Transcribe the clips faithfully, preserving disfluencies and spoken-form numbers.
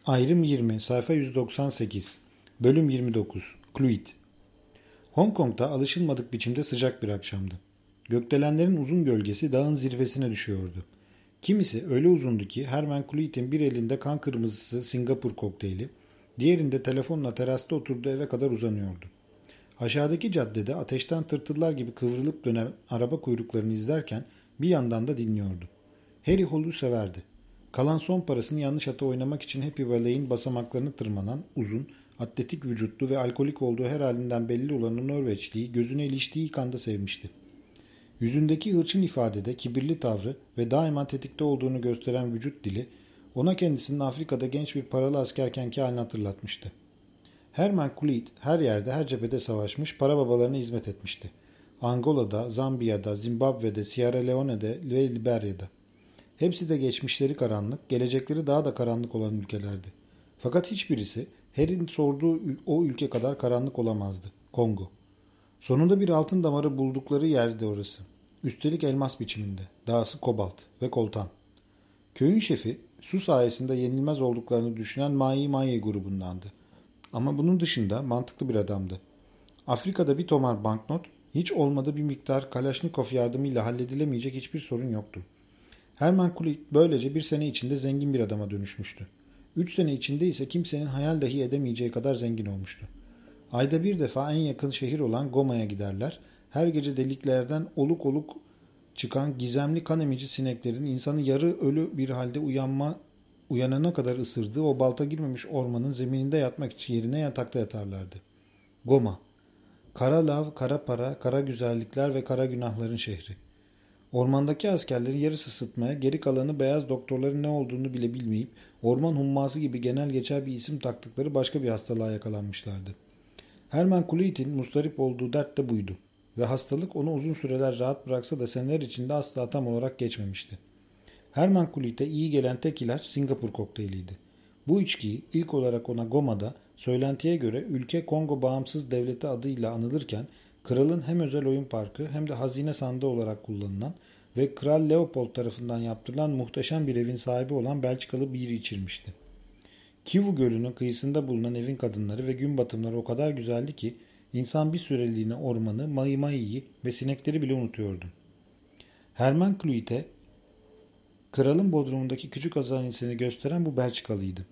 Ayrım yirmi, sayfa yüz doksan sekiz, bölüm yirmi dokuz, Kluit. Hong Kong'da alışılmadık biçimde sıcak bir akşamdı. Gökdelenlerin uzun gölgesi dağın zirvesine düşüyordu. Kimisi öyle uzundu ki Herman Kluit'in bir elinde kan kırmızısı Singapur kokteyli, diğerinde telefonla terasta oturduğu eve kadar uzanıyordu. Aşağıdaki caddede ateşten tırtıllar gibi kıvrılıp dönen araba kuyruklarını izlerken bir yandan da dinliyordu. Harry Hall'u severdi. Kalan son parasını yanlış ata oynamak için Happy Valley'in basamaklarını tırmanan, uzun, atletik vücutlu ve alkolik olduğu her halinden belli olan Norveçli'yi gözüne iliştiği ilk anda sevmişti. Yüzündeki hırçın ifadede kibirli tavrı ve daima tetikte olduğunu gösteren vücut dili, ona kendisinin Afrika'da genç bir paralı askerkenki halini hatırlatmıştı. Herman Kluit her yerde, her cephede savaşmış, para babalarına hizmet etmişti. Angola'da, Zambiya'da, Zimbabwe'de, Sierra Leone'de ve Liberya'da. Hepsi de geçmişleri karanlık, gelecekleri daha da karanlık olan ülkelerdi. Fakat hiçbirisi Harry'nin sorduğu o ülke kadar karanlık olamazdı. Kongo. Sonunda bir altın damarı buldukları yerdi orası. Üstelik elmas biçiminde. Dahası kobalt ve koltan. Köyün şefi su sayesinde yenilmez olduklarını düşünen Mai Mai grubundandı. Ama bunun dışında mantıklı bir adamdı. Afrika'da bir tomar banknot, hiç olmadı bir miktar Kalaşnikov yardımıyla halledilemeyecek hiçbir sorun yoktu. Herman Kluit böylece bir sene içinde zengin bir adama dönüşmüştü. Üç sene içinde ise kimsenin hayal dahi edemeyeceği kadar zengin olmuştu. Ayda bir defa en yakın şehir olan Goma'ya giderler. Her gece deliklerden oluk oluk çıkan gizemli kan emici sineklerin insanı yarı ölü bir halde uyanma, uyanana kadar ısırdığı o balta girmemiş ormanın zemininde yatmak için yerine yatakta yatarlardı. Goma. Kara lav, kara para, kara güzellikler ve kara günahların şehri. Ormandaki askerlerin yarısı sıtmaya, geri kalanı beyaz doktorların ne olduğunu bile bilmeyip orman humması gibi genel geçer bir isim taktıkları başka bir hastalığa yakalanmışlardı. Herman Kluit'in mustarip olduğu dert de buydu ve hastalık onu uzun süreler rahat bıraksa da seneler içinde asla tam olarak geçmemişti. Herman Kluit'e iyi gelen tek ilaç Singapur kokteyliydi. Bu içkiyi ilk olarak ona Goma'da söylentiye göre ülke Kongo Bağımsız Devleti adıyla anılırken kralın hem özel oyun parkı hem de hazine sandığı olarak kullanılan ve Kral Leopold tarafından yaptırılan muhteşem bir evin sahibi olan Belçikalı biri içirmişti. Kivu Gölü'nün kıyısında bulunan evin kadınları ve gün batımları o kadar güzeldi ki insan bir süreliğine ormanı, Mai Mai'yi ve sinekleri bile unutuyordu. Herman Kluit'e kralın bodrumundaki küçük hazinesini gösteren bu Belçikalıydı.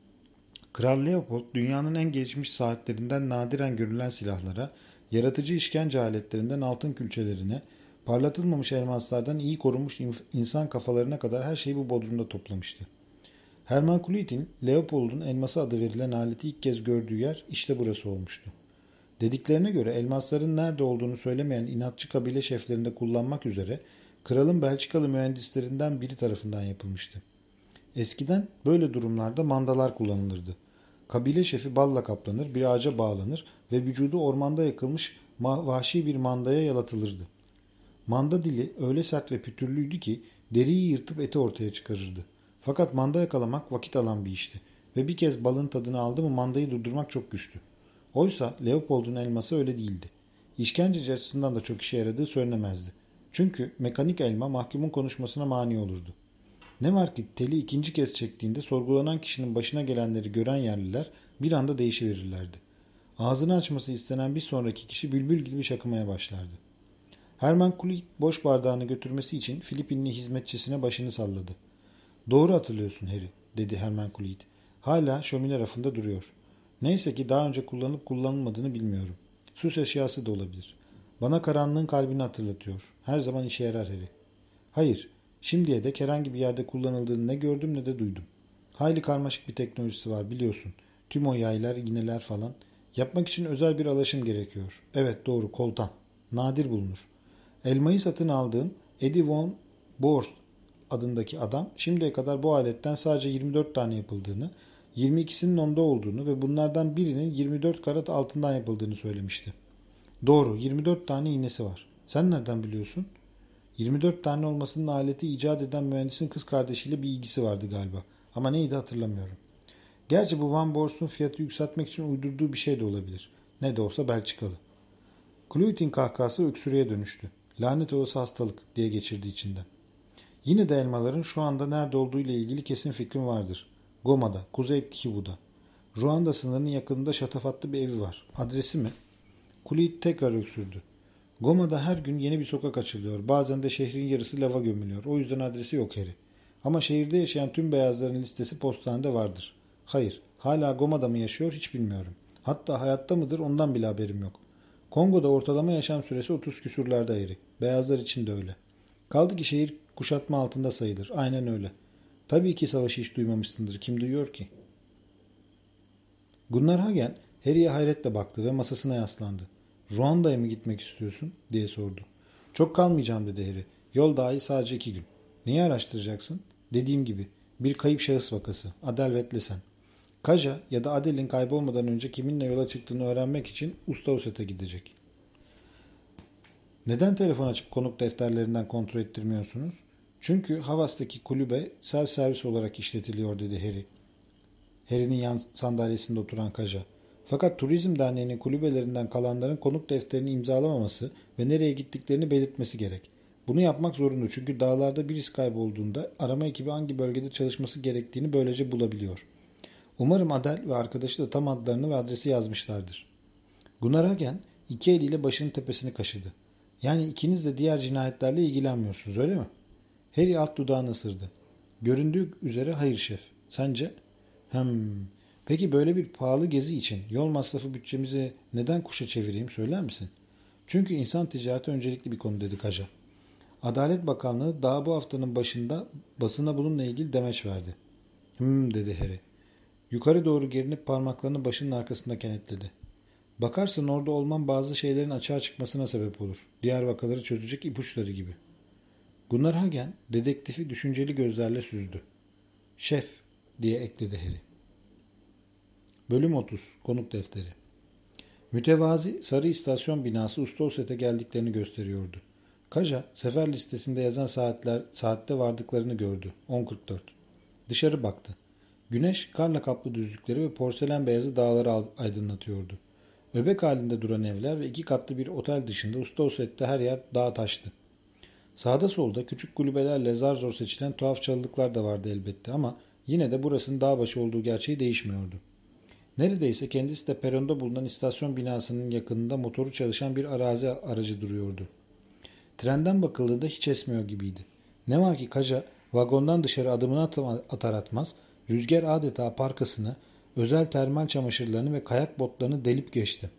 Kral Leopold dünyanın en gelişmiş saatlerinden nadiren görülen silahlara, yaratıcı işkence aletlerinden altın külçelerine, parlatılmamış elmaslardan iyi korunmuş insan kafalarına kadar her şeyi bu bodrumda toplamıştı. Herman Kluit'in Leopold'un elması adı verilen aleti ilk kez gördüğü yer işte burası olmuştu. Dediklerine göre elmasların nerede olduğunu söylemeyen inatçı kabile şeflerinde kullanmak üzere kralın Belçikalı mühendislerinden biri tarafından yapılmıştı. Eskiden böyle durumlarda mandalar kullanılırdı. Kabile şefi balla kaplanır, bir ağaca bağlanır ve vücudu ormanda yakılmış vahşi bir mandaya yalatılırdı. Manda dili öyle sert ve pütürlüydü ki deriyi yırtıp eti ortaya çıkarırdı. Fakat manda yakalamak vakit alan bir işti ve bir kez balın tadını aldı mı mandayı durdurmak çok güçtü. Oysa Leopold'un elması öyle değildi. İşkenceci açısından da çok işe yaradığı söylenemezdi. Çünkü mekanik elma mahkumun konuşmasına mani olurdu. Ne var ki teli ikinci kez çektiğinde sorgulanan kişinin başına gelenleri gören yerliler bir anda değişiverirlerdi. Ağzını açması istenen bir sonraki kişi bülbül gibi şakımaya başlardı. Herman Kluit boş bardağını götürmesi için Filipinli hizmetçisine başını salladı. "Doğru hatırlıyorsun Harry," dedi Herman Kluit. "Hala şömine rafında duruyor. Neyse ki daha önce kullanıp kullanılmadığını bilmiyorum. Süs eşyası da olabilir. Bana karanlığın kalbini hatırlatıyor. Her zaman işe yarar Harry." "Hayır, şimdiye dek herhangi bir yerde kullanıldığını ne gördüm ne de duydum. Hayli karmaşık bir teknolojisi var biliyorsun. Tüm o yaylar, iğneler falan. Yapmak için özel bir alaşım gerekiyor. Evet doğru, koltan. Nadir bulunur. Elmayı satın aldığım Eddie von Borst adındaki adam şimdiye kadar bu aletten sadece yirmi dört tane yapıldığını, yirmi ikisinin onda olduğunu ve bunlardan birinin yirmi dört karat altından yapıldığını söylemişti. Doğru, yirmi dört tane iğnesi var. Sen nereden biliyorsun? yirmi dört tane olmasının aleti icat eden mühendisin kız kardeşiyle bir ilgisi vardı galiba. Ama neydi hatırlamıyorum. Gerçi bu Van Borst'un fiyatı yükseltmek için uydurduğu bir şey de olabilir. Ne de olsa Belçikalı. Kluit'in kahkahası öksürüğe dönüştü. "Lanet olası hastalık," diye geçirdi içinden. "Yine de elmaların şu anda nerede olduğu ile ilgili kesin fikrim vardır. Goma'da, Kuzey Kivu'da. Ruanda sınırının yakınında şatafatlı bir evi var. Adresi mi? Kulit tekrar öksürdü. Goma'da her gün yeni bir sokak açılıyor. Bazen de şehrin yarısı lava gömülüyor. O yüzden adresi yok Harry. Ama şehirde yaşayan tüm beyazların listesi postanede vardır. Hayır, hala Goma'da mı yaşıyor hiç bilmiyorum. Hatta hayatta mıdır ondan bile haberim yok. Kongo'da ortalama yaşam süresi otuz küsurlarda Harry. Beyazlar için de öyle. Kaldı ki şehir kuşatma altında sayılır. Aynen öyle. Tabii ki savaşı hiç duymamışsındır. Kim duyuyor ki? Gunnar Hagen Harry'e hayretle baktı ve masasına yaslandı. Ruanda'ya mı gitmek istiyorsun? Diye sordu. Çok kalmayacağım dedi Harry. Yol dahi sadece iki gün. Neyi araştıracaksın? Dediğim gibi bir kayıp şahıs vakası. Adel Vetlesen. Kaja ya da Adel'in kaybolmadan önce kiminle yola çıktığını öğrenmek için Ustauset'e gidecek. Neden telefon açıp konuk defterlerinden kontrol ettirmiyorsunuz? Çünkü Havas'taki kulübe self servis olarak işletiliyor dedi Harry. Harry'nin yan sandalyesinde oturan Kaja. Fakat Turizm Derneği'nin kulübelerinden kalanların konuk defterini imzalamaması ve nereye gittiklerini belirtmesi gerek. Bunu yapmak zorunda çünkü dağlarda bir iz kaybolduğunda arama ekibi hangi bölgede çalışması gerektiğini böylece bulabiliyor. Umarım Adel ve arkadaşı da tam adlarını ve adresi yazmışlardır. Gunnar Hagen iki eliyle başının tepesini kaşıdı. Yani ikiniz de diğer cinayetlerle ilgilenmiyorsunuz öyle mi? Harry alt dudağını ısırdı. Göründüğü üzere hayır şef. Sence? Hmm. Peki böyle bir pahalı gezi için yol masrafı bütçemizi neden kuşa çevireyim söyler misin? Çünkü insan ticareti öncelikli bir konu dedi Kaja. Adalet Bakanlığı daha bu haftanın başında basına bununla ilgili demeç verdi. Hmm dedi Harry. Yukarı doğru gerinip parmaklarını başının arkasında kenetledi. Bakarsın orada olman bazı şeylerin açığa çıkmasına sebep olur. Diğer vakaları çözecek ipuçları gibi. Gunnar Hagen dedektifi düşünceli gözlerle süzdü. Şef diye ekledi Harry. Bölüm otuz. Konuk defteri. Mütevazi sarı istasyon binası Ustauset'e geldiklerini gösteriyordu. Kaja sefer listesinde yazan saatler saatte vardıklarını gördü. on kırk dört. Dışarı baktı. Güneş karla kaplı düzlükleri ve porselen beyazı dağları aydınlatıyordu. Öbek halinde duran evler ve iki katlı bir otel dışında Ustauset'te her yer dağ taştı. Sağda solda küçük kulübelerle zar zor seçilen tuhaf çalılıklar da vardı elbette ama yine de burasının dağ başı olduğu gerçeği değişmiyordu. Neredeyse kendisi de peronda bulunan istasyon binasının yakınında motoru çalışan bir arazi aracı duruyordu. Trenden bakıldığında hiç esmiyor gibiydi. Ne var ki Kaja vagondan dışarı adımını atar atmaz rüzgar adeta parkasını, özel termal çamaşırlarını ve kayak botlarını delip geçti.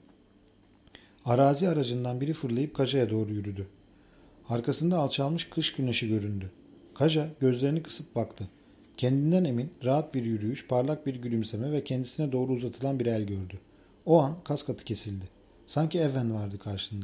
Arazi aracından biri fırlayıp Kaja'ya doğru yürüdü. Arkasında alçalmış kış güneşi göründü. Kaja gözlerini kısıp baktı. Kendinden emin, rahat bir yürüyüş, parlak bir gülümseme ve kendisine doğru uzatılan bir el gördü. O an kas katı kesildi. Sanki Evan vardı karşında.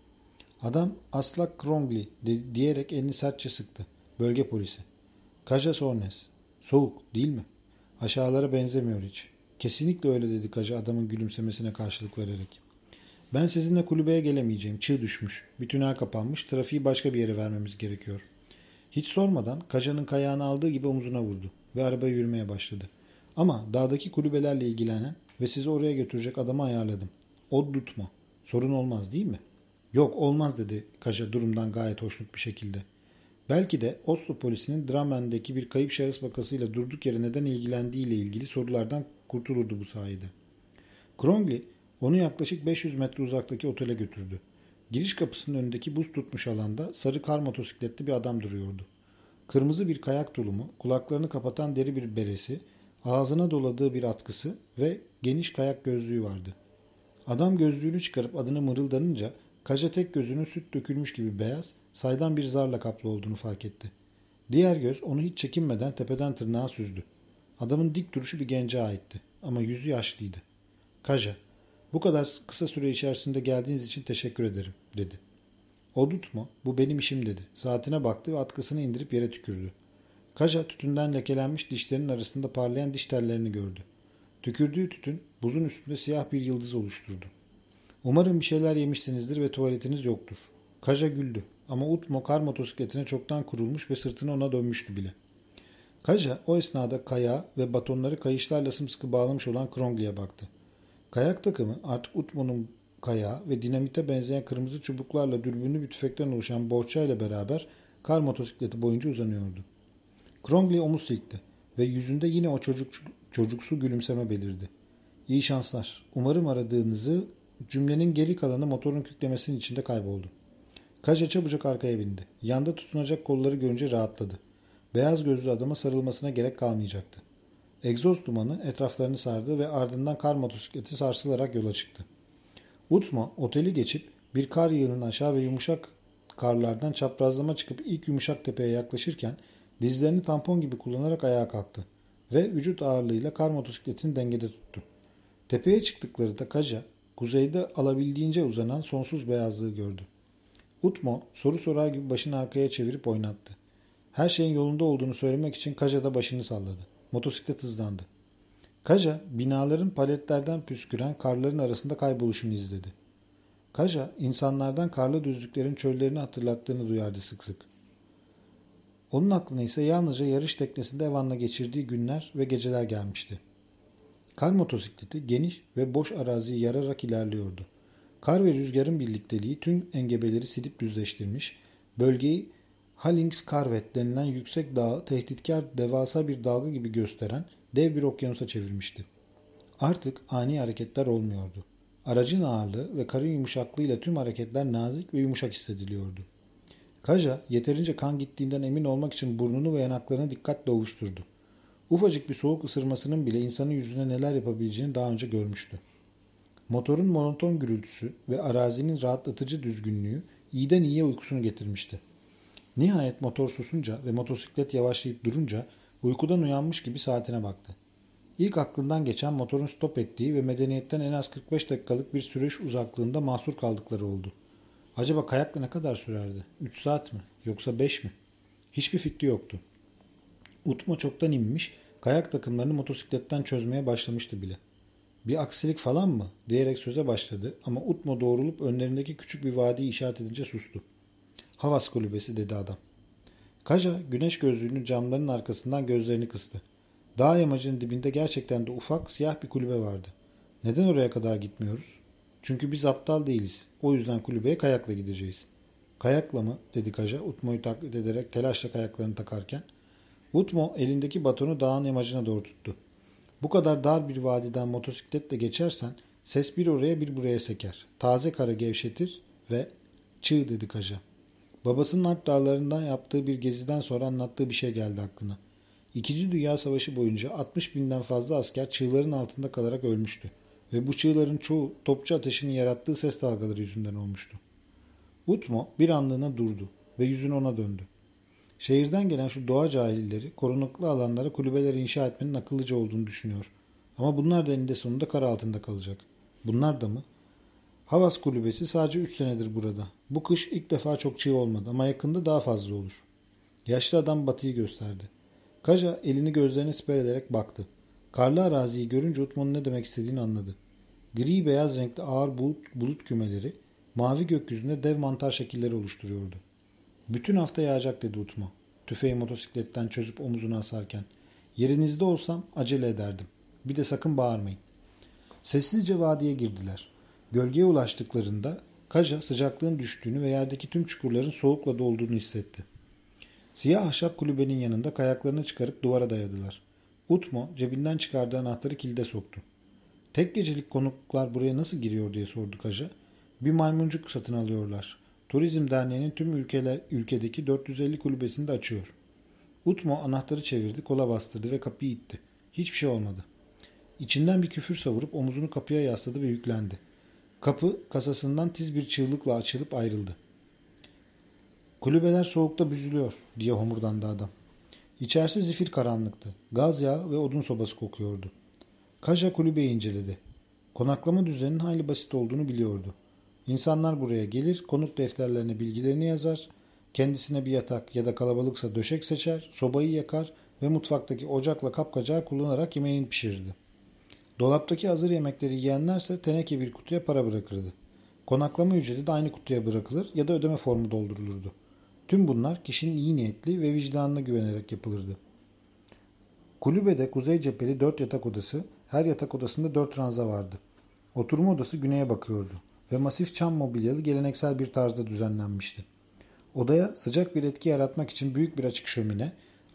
Adam Aslak Krongli diyerek elini sertçe sıktı. Bölge polisi. Kaja Sornes. Soğuk değil mi? Aşağılara benzemiyor hiç. Kesinlikle öyle dedi Kaja adamın gülümsemesine karşılık vererek. Ben sizinle kulübeye gelemeyeceğim. Çığ düşmüş. Bir tünel kapanmış. Trafiği başka bir yere vermemiz gerekiyor. Hiç sormadan Kaja'nın kayağını aldığı gibi omzuna vurdu ve araba yürümeye başladı. Ama dağdaki kulübelerle ilgilenen ve sizi oraya götürecek adamı ayarladım. O tutma. Sorun olmaz değil mi? Yok olmaz dedi Kaja durumdan gayet hoşnut bir şekilde. Belki de Oslo polisinin Drammen'deki bir kayıp şahıs vakasıyla durduk yere neden ilgilendiği ile ilgili sorulardan kurtulurdu bu sayede. Krongli onu yaklaşık beş yüz metre uzaktaki otele götürdü. Giriş kapısının önündeki buz tutmuş alanda sarı kar motosikletli bir adam duruyordu. Kırmızı bir kayak tulumu, kulaklarını kapatan deri bir beresi, ağzına doladığı bir atkısı ve geniş kayak gözlüğü vardı. Adam gözlüğünü çıkarıp adını mırıldanınca Kaja tek gözünün süt dökülmüş gibi beyaz, saydam bir zarla kaplı olduğunu fark etti. Diğer göz onu hiç çekinmeden tepeden tırnağa süzdü. Adamın dik duruşu bir gence aitti ama yüzü yaşlıydı. Kaja, bu kadar kısa süre içerisinde geldiğiniz için teşekkür ederim dedi. Odut mu? Bu benim işim dedi. Saatine baktı ve atkısını indirip yere tükürdü. Kaja tütünden lekelenmiş dişlerinin arasında parlayan diş tellerini gördü. Tükürdüğü tütün buzun üstünde siyah bir yıldız oluşturdu. Umarım bir şeyler yemişsinizdir ve tuvaletiniz yoktur. Kaja güldü ama Utmo kar motosikletine çoktan kurulmuş ve sırtını ona dönmüştü bile. Kaja o esnada kayağı ve batonları kayışlarla sımsıkı bağlamış olan Krongli'ye baktı. Kayak takımı artık Utmo'nun kayağı ve dinamite benzeyen kırmızı çubuklarla dürbünlü bir tüfekten oluşan bohçayla beraber kar motosikleti boyunca uzanıyordu. Krongli omuz silkti. ve yüzünde yine o çocuk, çocuksu gülümseme belirdi. İyi şanslar. Umarım aradığınızı... Cümlenin geri kalanı motorun küklemesinin içinde kayboldu. Kaja çabucak arkaya bindi. Yanda tutunacak kolları görünce rahatladı. Beyaz gözlü adama sarılmasına gerek kalmayacaktı. Egzoz dumanı etraflarını sardı ve ardından kar motosikleti sarsılarak yola çıktı. Utmo oteli geçip bir kar yığınını aşağı ve yumuşak karlardan çaprazlama çıkıp ilk yumuşak tepeye yaklaşırken dizlerini tampon gibi kullanarak ayağa kalktı ve vücut ağırlığıyla kar motosikletini dengede tuttu. Tepeye çıktıklarında Kaja kuzeyde alabildiğince uzanan sonsuz beyazlığı gördü. Utmo soru sorar gibi başını arkaya çevirip oynattı. Her şeyin yolunda olduğunu söylemek için Kaja da başını salladı. Motosiklet hızlandı. Kaja binaların paletlerden püsküren karların arasında kayboluşunu izledi. Kaja insanlardan karlı düzlüklerin çöllerini hatırlattığını duyardı sık sık. Onun aklına ise yalnızca yarış teknesinde Evan'la geçirdiği günler ve geceler gelmişti. Kar motosikleti geniş ve boş araziyi yararak ilerliyordu. Kar ve rüzgarın birlikteliği tüm engebeleri silip düzleştirmiş, bölgeyi Hallingskarvet denilen yüksek dağı tehditkar devasa bir dalga gibi gösteren dev bir okyanusa çevirmişti. Artık ani hareketler olmuyordu. Aracın ağırlığı ve karın yumuşaklığıyla tüm hareketler nazik ve yumuşak hissediliyordu. Kaja yeterince kan gittiğinden emin olmak için burnunu ve yanaklarını dikkatle ovuşturdu. Ufacık bir soğuk ısırmasının bile insanın yüzüne neler yapabileceğini daha önce görmüştü. Motorun monoton gürültüsü ve arazinin rahatlatıcı düzgünlüğü iyiden iyiye uykusunu getirmişti. Nihayet motor susunca ve motosiklet yavaşlayıp durunca uykudan uyanmış gibi saatine baktı. İlk aklından geçen motorun stop ettiği ve medeniyetten en az kırk beş dakikalık bir sürüş uzaklığında mahsur kaldıkları oldu. Acaba kayakla ne kadar sürerdi? üç saat mi? Yoksa beş mi? Hiçbir fikri yoktu. Utmo çoktan inmiş, kayak takımlarını motosikletten çözmeye başlamıştı bile. Bir aksilik falan mı? Diyerek söze başladı ama Utmo doğrulup önlerindeki küçük bir vadiyi işaret edince sustu. Havas kulübesi dedi adam. Kaja güneş gözlüğünün camlarının arkasından gözlerini kıstı. Dağ yamacının dibinde gerçekten de ufak siyah bir kulübe vardı. Neden oraya kadar gitmiyoruz? Çünkü biz aptal değiliz. O yüzden kulübeye kayakla gideceğiz. Kayakla mı? Dedi Kaja Utmo'yu taklit ederek telaşla kayaklarını takarken. Utmo elindeki batonu dağın yamacına doğru tuttu. Bu kadar dar bir vadiden motosikletle geçersen ses bir oraya bir buraya seker. Taze karı gevşetir ve çığ dedi Kaja. Babasının Alp dağlarından yaptığı bir geziden sonra anlattığı bir şey geldi aklına. İkinci Dünya Savaşı boyunca altmış binden fazla asker çığların altında kalarak ölmüştü. Ve bu çığların çoğu topçu ateşinin yarattığı ses dalgaları yüzünden olmuştu. Utmo bir anlığına durdu ve yüzünü ona döndü. Şehirden gelen şu doğa cahilleri korunaklı alanlara kulübeleri inşa etmenin akıllıca olduğunu düşünüyor. Ama bunlar da eninde sonunda kar altında kalacak. Bunlar da mı? Havas kulübesi sadece üç senedir burada. Bu kış ilk defa çok çığ olmadı ama yakında daha fazla olur. Yaşlı adam batıyı gösterdi. Kaja elini gözlerine siper ederek baktı. Karlı araziyi görünce Utmo'nun ne demek istediğini anladı. Gri beyaz renkli ağır bulut, bulut kümeleri mavi gökyüzünde dev mantar şekilleri oluşturuyordu. Bütün hafta yağacak dedi Utmo. Tüfeği motosikletten çözüp omuzuna asarken. Yerinizde olsam acele ederdim. Bir de sakın bağırmayın. Sessizce vadiye girdiler. Gölgeye ulaştıklarında Kaja sıcaklığın düştüğünü ve yerdeki tüm çukurların soğukla dolduğunu hissetti. Siyah ahşap kulübenin yanında kayaklarını çıkarıp duvara dayadılar. Utmo cebinden çıkardığı anahtarı kilide soktu. Tek gecelik konuklar buraya nasıl giriyor diye sordu Kaja. Bir maymuncuk satın alıyorlar. Turizm Derneği'nin tüm ülkeler, ülkedeki dört yüz elli kulübesini de açıyor. Utmo anahtarı çevirdi, kola bastırdı ve kapıyı itti. Hiçbir şey olmadı. İçinden bir küfür savurup omuzunu kapıya yasladı ve yüklendi. Kapı kasasından tiz bir çığlıkla açılıp ayrıldı. Kulübeler soğukta büzülüyor diye homurdandı adam. İçerisi zifir karanlıktı. Gaz yağı ve odun sobası kokuyordu. Kaja kulübeyi inceledi. Konaklama düzeninin hayli basit olduğunu biliyordu. İnsanlar buraya gelir, konuk defterlerine bilgilerini yazar, kendisine bir yatak ya da kalabalıksa döşek seçer, sobayı yakar ve mutfaktaki ocakla kapkacağı kullanarak yemeğini pişirirdi. Dolaptaki hazır yemekleri yiyenlerse teneke bir kutuya para bırakırdı. Konaklama ücreti de aynı kutuya bırakılır ya da ödeme formu doldurulurdu. Tüm bunlar kişinin iyi niyetli ve vicdanına güvenerek yapılırdı. Kulübede kuzey cepheli dört yatak odası, her yatak odasında dört ranza vardı. Oturma odası güneye bakıyordu ve masif çam mobilyalı geleneksel bir tarzda düzenlenmişti. Odaya sıcak bir etki yaratmak için büyük bir açık şömine,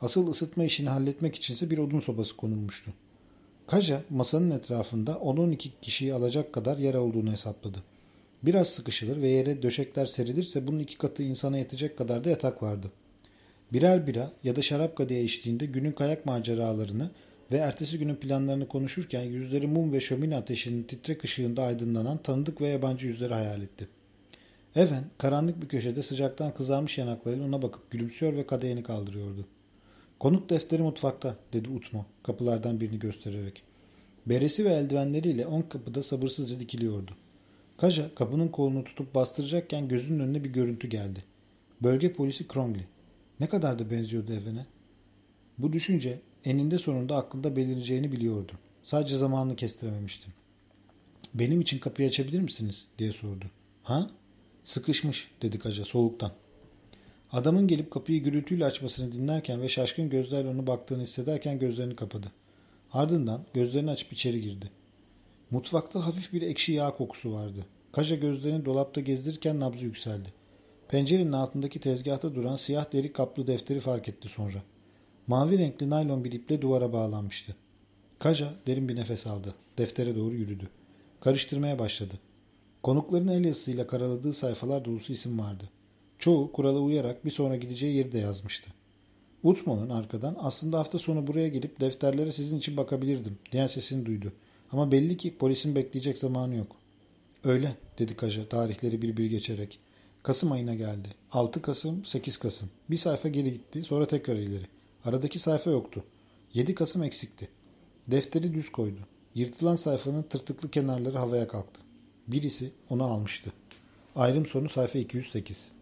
Asıl ısıtma işini halletmek içinse bir odun sobası konulmuştu. Kaja masanın etrafında on on iki kişiyi alacak kadar yer olduğunu hesapladı. Biraz sıkışılır ve yere döşekler serilirse bunun iki katı insana yetecek kadar da yatak vardı. Birer bira ya da şarap kadehi eşliğinde günün kayak maceralarını ve ertesi günün planlarını konuşurken yüzleri mum ve şömine ateşinin titrek ışığında aydınlanan tanıdık ve yabancı yüzleri hayal etti. Evan karanlık bir köşede sıcaktan kızarmış yanaklarıyla ona bakıp gülümsüyor ve kadehini kaldırıyordu. "Konuk defteri mutfakta," dedi Utmo kapılardan birini göstererek. Beresi ve eldivenleriyle ön kapıda sabırsızca dikiliyordu. Kaja kapının kolunu tutup bastıracakken gözünün önüne bir görüntü geldi. Bölge polisi Crongley. Ne kadar da benziyordu Evan'e. Bu düşünce eninde sonunda aklında belireceğini biliyordu. Sadece zamanını kestirememişti. "Benim için kapıyı açabilir misiniz?" diye sordu. "Ha?" "Sıkışmış," dedi Kaja soğuktan. Adamın gelip kapıyı gürültüyle açmasını dinlerken ve şaşkın gözlerle onu baktığını hissederken gözlerini kapadı. Ardından gözlerini açıp içeri girdi. Mutfakta hafif bir ekşi yağ kokusu vardı. Kaja gözlerini dolapta gezdirirken nabzı yükseldi. Pencerenin altındaki tezgahta duran siyah deri kaplı defteri fark etti sonra. Mavi renkli naylon bir iple duvara bağlanmıştı. Kaja derin bir nefes aldı. Deftere doğru yürüdü. Karıştırmaya başladı. Konukların el yazısıyla karaladığı sayfalar dolusu isim vardı. Çoğu kurala uyarak bir sonra gideceği yeri de yazmıştı. Utmo'nun arkadan "Aslında hafta sonu buraya gelip defterlere sizin için bakabilirdim" diyen sesini duydu. Ama belli ki polisin bekleyecek zamanı yok. "Öyle," dedi Kaja tarihleri bir bir geçerek. Kasım ayına geldi. altı Kasım, sekiz Kasım. Bir sayfa geri gitti, sonra tekrar ileri. Aradaki sayfa yoktu. yedi Kasım eksikti. Defteri düz koydu. Yırtılan sayfanın tırtıklı kenarları havaya kalktı. Birisi onu almıştı. Ayrım sonu sayfa iki yüz sekiz.